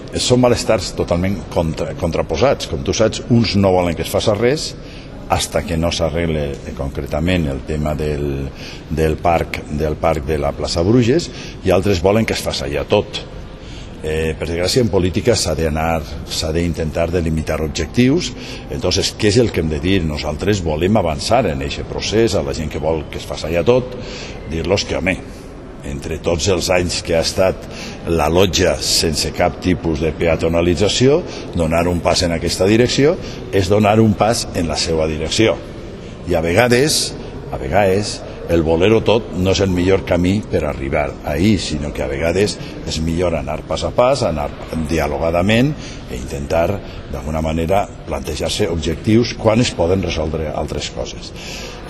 són malestars totalment contraposats. Com tu saps, uns no volen que es faci res hasta que no s'arregle concretament el tema del parc de la plaça Bruges, i altres volen que es faci ja tot. Per desgràcia, en política s'ha d'intentar delimitar objectius. Entonces, què és el que hem de dir? Nosaltres volem avançar en aquest procés. A la gent que vol que es faci ja tot, dir-los que, home, entre tots els anys que ha estat la lotja sense cap tipus de peatonalització, donar un pas en aquesta direcció és donar un pas en la seva direcció. I a vegades el voler-ho tot no és el millor camí per arribar ahí, sinó que a vegades és millor anar pas a pas, anar dialogadament i intentar d'alguna manera plantejar-se objectius quan es poden resoldre altres coses.